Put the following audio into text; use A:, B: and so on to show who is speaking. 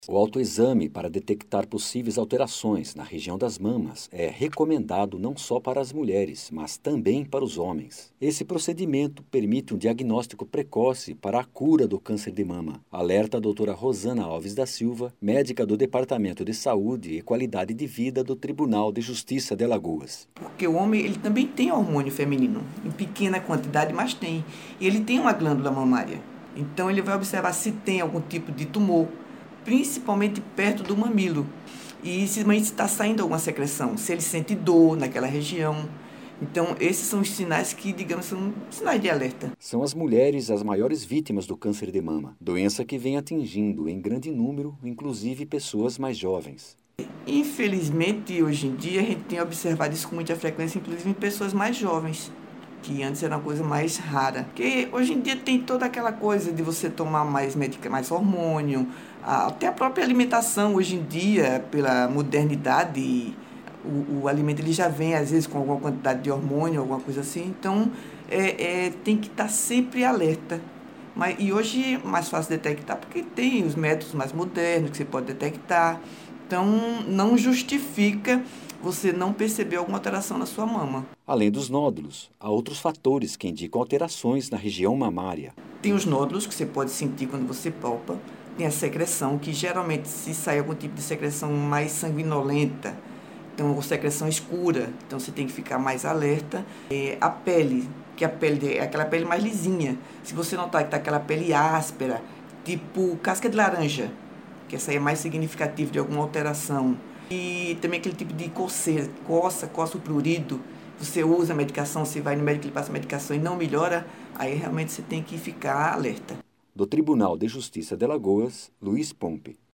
A: O autoexame para detectar possíveis alterações na região das mamas é recomendado não só para as mulheres, mas também para os homens. Esse procedimento permite um diagnóstico precoce para a cura do câncer de mama, alerta a doutora Rosana Alves da Silva, médica do Departamento de Saúde e Qualidade de Vida do Tribunal de Justiça de Alagoas.
B: Porque o homem ele também tem hormônio feminino, em pequena quantidade, mas tem. E ele tem uma glândula mamária. Então ele vai observar se tem algum tipo de tumor, principalmente perto do mamilo. E se está saindo alguma secreção, se ele sente dor naquela região. Então, esses são os sinais que, digamos, são sinais de alerta.
A: São as mulheres as maiores vítimas do câncer de mama, doença que vem atingindo em grande número, inclusive pessoas mais jovens.
B: Infelizmente, hoje em dia, a gente tem observado isso com muita frequência, inclusive em pessoas mais jovens, que antes era uma coisa mais rara. Porque hoje em dia tem toda aquela coisa de você tomar mais hormônio, até a própria alimentação hoje em dia, pela modernidade, o alimento ele já vem às vezes com alguma quantidade de hormônio, alguma coisa assim, então tem que estar sempre alerta. E hoje é mais fácil detectar porque tem os métodos mais modernos que você pode detectar, então não justifica você não perceber alguma alteração na sua mama.
A: Além dos nódulos, há outros fatores que indicam alterações na região mamária.
B: Tem os nódulos que você pode sentir quando você palpa, tem a secreção, que geralmente se sai algum tipo de secreção mais sanguinolenta, então ou secreção escura, então você tem que ficar mais alerta. A pele, que a pele é aquela pele mais lisinha, se você notar que está aquela pele áspera, tipo casca de laranja, que essa aí é mais significativa de alguma alteração. E também aquele tipo de coceira, coça o prurido, você usa a medicação, você vai no médico, ele passa a medicação e não melhora, aí realmente você tem que ficar alerta.
A: Do Tribunal de Justiça de Alagoas, Luiz Pompe.